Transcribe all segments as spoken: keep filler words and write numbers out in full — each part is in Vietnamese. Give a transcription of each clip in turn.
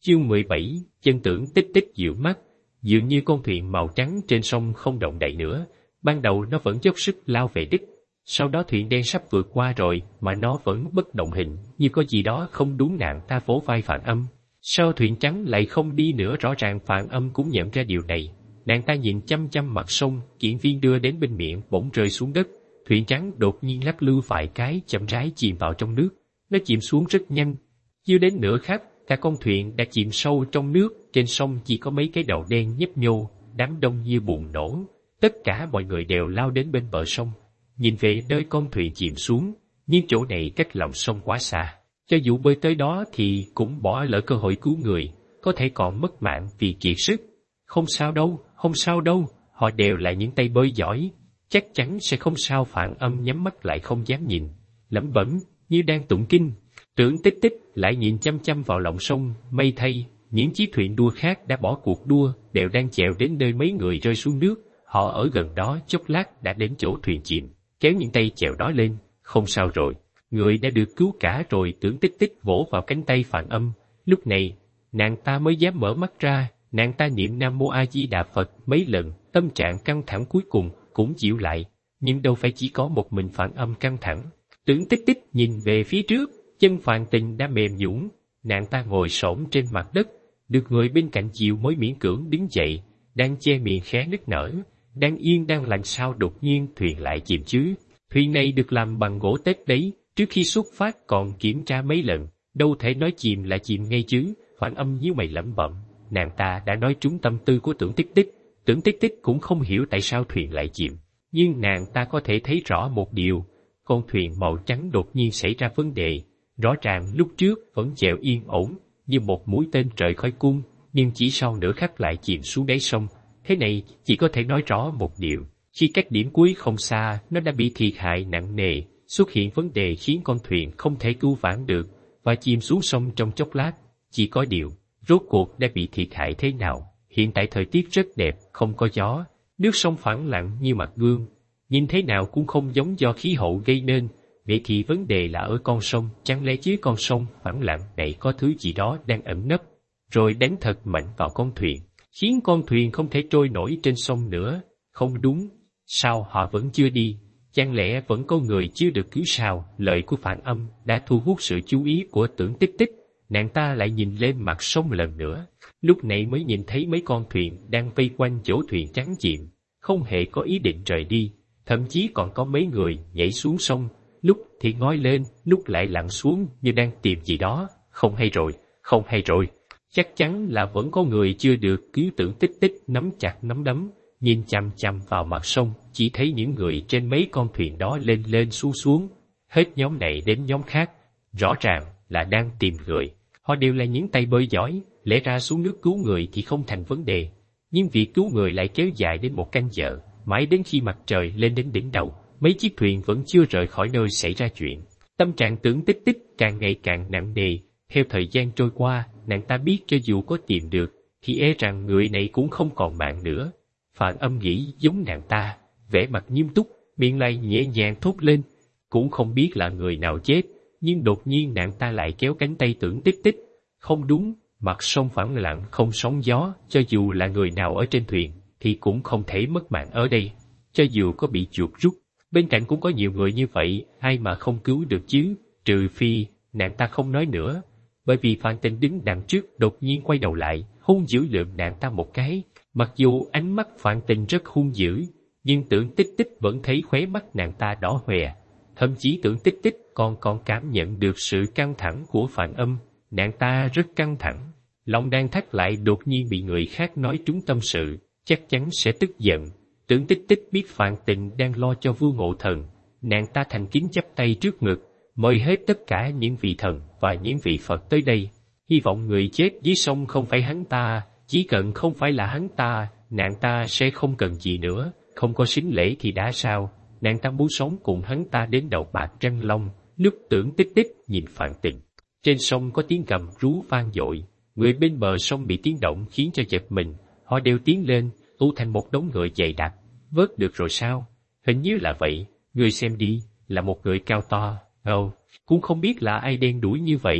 Chương mười bảy, chân Tưởng Tích Tích dịu mắt, dường như con thuyền màu trắng trên sông không động đậy nữa. Ban đầu nó vẫn dốc sức lao về đích, sau đó thuyền đen sắp vượt qua rồi mà nó vẫn bất động hình, như có gì đó không đúng. Nàng ta vỗ vai Phạn Âm. Sao thuyền trắng lại không đi nữa? Rõ ràng Phạn Âm cũng nhận ra điều này. Nàng ta nhìn chăm chăm mặt sông, kiện viên đưa đến bên miệng bỗng rơi xuống đất. Thuyền trắng đột nhiên lắc lư vài cái, chậm rãi chìm vào trong nước. Nó chìm xuống rất nhanh, chưa đến nửa khắc, cả con thuyền đã chìm sâu trong nước. Trên sông chỉ có mấy cái đầu đen nhấp nhô, đám đông như bùng nổ. Tất cả mọi người đều lao đến bên bờ sông, nhìn về nơi con thuyền chìm xuống, nhưng chỗ này cách lòng sông quá xa. Cho dù bơi tới đó thì cũng bỏ lỡ cơ hội cứu người, có thể còn mất mạng vì kiệt sức. Không sao đâu, không sao đâu, họ đều là những tay bơi giỏi, chắc chắn sẽ không sao. Phạn Âm nhắm mắt lại không dám nhìn, lẩm bẩm như đang tụng kinh. Tưởng Tích Tích lại nhìn chăm chăm vào lòng sông. May thay, những chiếc thuyền đua khác đã bỏ cuộc đua, đều đang chèo đến nơi mấy người rơi xuống nước. Họ ở gần đó chốc lát đã đến chỗ thuyền chìm, kéo những tay chèo đó lên. Không sao rồi, người đã được cứu cả rồi. Tưởng Tích Tích vỗ vào cánh tay Phạn Âm. Lúc này, nàng ta mới dám mở mắt ra. Nàng ta niệm Nam Mô A Di Đà Phật mấy lần, tâm trạng căng thẳng cuối cùng cũng dịu lại. Nhưng đâu phải chỉ có một mình Phạn Âm căng thẳng. Tưởng Tích Tích nhìn về phía trước, chân Phạn Tình đã mềm nhũn. Nàng ta ngồi xổm trên mặt đất, được người bên cạnh dìu mới miễn cưỡng đứng dậy, đang che miệng khẽ nức nở. Đang yên đang lành sao đột nhiên thuyền lại chìm chứ? Thuyền này được làm bằng gỗ tết đấy, trước khi xuất phát còn kiểm tra mấy lần, đâu thể nói chìm là chìm ngay chứ. Phạn Âm nhíu mày lẩm bẩm. Nàng ta đã nói trúng tâm tư của Tưởng Tích Tích. Tưởng Tích Tích cũng không hiểu tại sao thuyền lại chìm, nhưng nàng ta có thể thấy rõ một điều, con thuyền màu trắng đột nhiên xảy ra vấn đề. Rõ ràng lúc trước vẫn chèo yên ổn như một mũi tên rời khỏi cung, nhưng chỉ sau nửa khắc lại chìm xuống đáy sông. Thế này chỉ có thể nói rõ một điều, khi cách điểm cuối không xa, nó đã bị thiệt hại nặng nề, xuất hiện vấn đề khiến con thuyền không thể cứu vãn được, và chìm xuống sông trong chốc lát. Chỉ có điều, rốt cuộc đã bị thiệt hại thế nào? Hiện tại thời tiết rất đẹp, không có gió, nước sông phẳng lặng như mặt gương, nhìn thế nào cũng không giống do khí hậu gây nên. Vậy thì vấn đề là ở con sông, chẳng lẽ dưới con sông phẳng lặng này có thứ gì đó đang ẩn nấp, rồi đánh thật mạnh vào con thuyền, khiến con thuyền không thể trôi nổi trên sông nữa? Không đúng, sao họ vẫn chưa đi? Chẳng lẽ vẫn có người chưa được cứu sao? Lời của Phạn Âm đã thu hút sự chú ý của Tưởng Tích Tích. Nàng ta lại nhìn lên mặt sông lần nữa, lúc này mới nhìn thấy mấy con thuyền đang vây quanh chỗ thuyền trắng chìm, không hề có ý định rời đi, thậm chí còn có mấy người nhảy xuống sông, lúc thì ngoi lên, lúc lại lặn xuống như đang tìm gì đó. Không hay rồi, không hay rồi, chắc chắn là vẫn có người chưa được cứu. Tưởng Tích Tích nắm chặt nắm đấm, nhìn chằm chằm vào mặt sông, chỉ thấy những người trên mấy con thuyền đó lên lên xuống xuống, hết nhóm này đến nhóm khác, rõ ràng là đang tìm người. Họ đều là những tay bơi giỏi, lẽ ra xuống nước cứu người thì không thành vấn đề, nhưng việc cứu người lại kéo dài đến một canh giờ, mãi đến khi mặt trời lên đến đỉnh đầu, mấy chiếc thuyền vẫn chưa rời khỏi nơi xảy ra chuyện. Tâm trạng Tưởng Tích Tích càng ngày càng nặng nề. Theo thời gian trôi qua, nàng ta biết cho dù có tìm được, thì e rằng người này cũng không còn mạng nữa. Phạn Âm nghĩ giống nàng ta, vẻ mặt nghiêm túc, miệng lại nhẹ nhàng thốt lên. Cũng không biết là người nào chết, nhưng đột nhiên nàng ta lại kéo cánh tay Tưởng Tích Tích. Không đúng, mặt sông phẳng lặng không sóng gió, cho dù là người nào ở trên thuyền, thì cũng không thể mất mạng ở đây. Cho dù có bị chuột rút, bên cạnh cũng có nhiều người như vậy, ai mà không cứu được chứ? Trừ phi, nàng ta không nói nữa, bởi vì Phạn Tình đứng đằng trước đột nhiên quay đầu lại, hung dữ lườm nàng ta một cái. Mặc dù ánh mắt Phạn Tình rất hung dữ, nhưng Tưởng Tích Tích vẫn thấy khóe mắt nàng ta đỏ hoe. Thậm chí Tưởng Tích Tích còn còn cảm nhận được sự căng thẳng của Phạn Âm. Nàng ta rất căng thẳng, lòng đang thắt lại đột nhiên bị người khác nói trúng tâm sự, chắc chắn sẽ tức giận. Tưởng Tích Tích biết Phạn Tình đang lo cho Vua Ngộ Thần, nàng ta thành kính chắp tay trước ngực, mời hết tất cả những vị thần và những vị Phật tới đây. Hy vọng người chết dưới sông không phải hắn ta, chỉ cần không phải là hắn ta, nàng ta sẽ không cần gì nữa, không có sính lễ thì đã sao, nàng ta muốn sống cùng hắn ta đến đầu bạc răng long. Lúc Tưởng Tích Tích nhìn Phạn Tình, trên sông có tiếng gầm rú vang dội, người bên bờ sông bị tiếng động khiến cho giật mình, họ đều tiến lên, tụ thành một đống người dày đặc. Vớt được rồi sao? Hình như là vậy, người xem đi, là một người cao to. Ồ, cũng không biết là ai đen đuổi như vậy.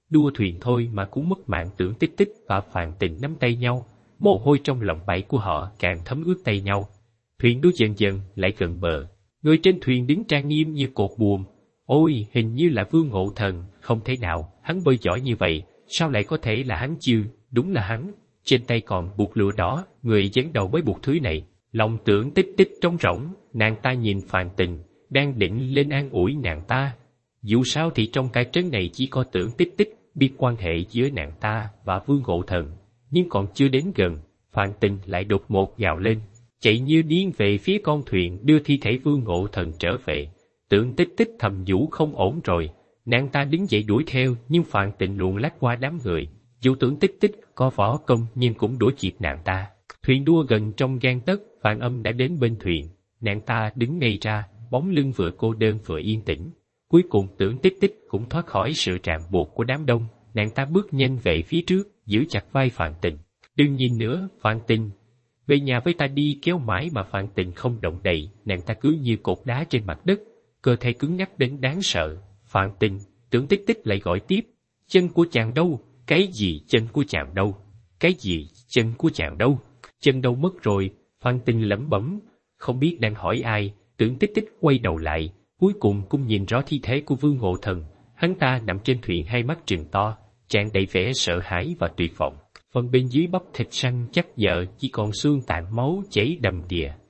đua thuyền thôi mà cũng mất mạng. Tưởng Tích Tích và Phàn Tình nắm tay nhau, mồ hôi trong lòng bảy của họ càng thấm ướt tay nhau. Thuyền đua dần dần lại gần bờ, người trên thuyền đứng trang nghiêm như cột buồm. Ôi, hình như là Vương Ngộ Thần. Không thể nào, hắn bơi giỏi như vậy, sao lại có thể là hắn chứ? Đúng là hắn. Trên tay còn buộc lụa đỏ, người dẫn đầu mới buộc thứ này. Lòng Tưởng Tích Tích trống rỗng, nàng ta nhìn Phàn Tình, đang định lên an ủi nàng ta. Dù sao thì trong cái trấn này chỉ có Tưởng Tích Tích biết quan hệ giữa nàng ta và Vương Ngộ Thần, nhưng còn chưa đến gần, Phàn Tình lại đột ngột gào lên, chạy như điên về phía con thuyền đưa thi thể Vương Ngộ Thần trở về. Tưởng Tích Tích thầm nhủ không ổn rồi, nàng ta đứng dậy đuổi theo, nhưng Phàn Tình luồn lách qua đám người. Dù Tưởng Tích Tích có võ công nhưng cũng đuổi kịp nàng ta. Thuyền đua gần trong gang tấc, Phàn Âm đã đến bên thuyền, nàng ta đứng ngay ra, bóng lưng vừa cô đơn vừa yên tĩnh. Cuối cùng Tưởng Tích Tích cũng thoát khỏi sự ràng buộc của đám đông, nàng ta bước nhanh về phía trước, giữ chặt vai Phàn Tình. Đừng nhìn nữa, Phàn Tình, về nhà với ta đi. Kéo mãi mà Phàn Tình không động đậy, nàng ta cứ như cột đá trên mặt đất, cơ thể cứng nhắc đến đáng sợ. Phàn Tình, Tưởng Tích Tích lại gọi tiếp, chân của chàng đâu? Cái gì chân của chàng đâu? Cái gì chân của chàng đâu? Chân đâu mất rồi? Phàn Tình lẩm bẩm, không biết đang hỏi ai. Tưởng Tích Tích quay đầu lại, cuối cùng cũng nhìn rõ thi thể của Vương Ngộ Thần. Hắn ta nằm trên thuyền, hai mắt trừng to, tràn đầy vẻ sợ hãi và tuyệt vọng. Phần bên dưới bắp thịt săn chắc vợ chỉ còn xương tàn máu chảy đầm đìa.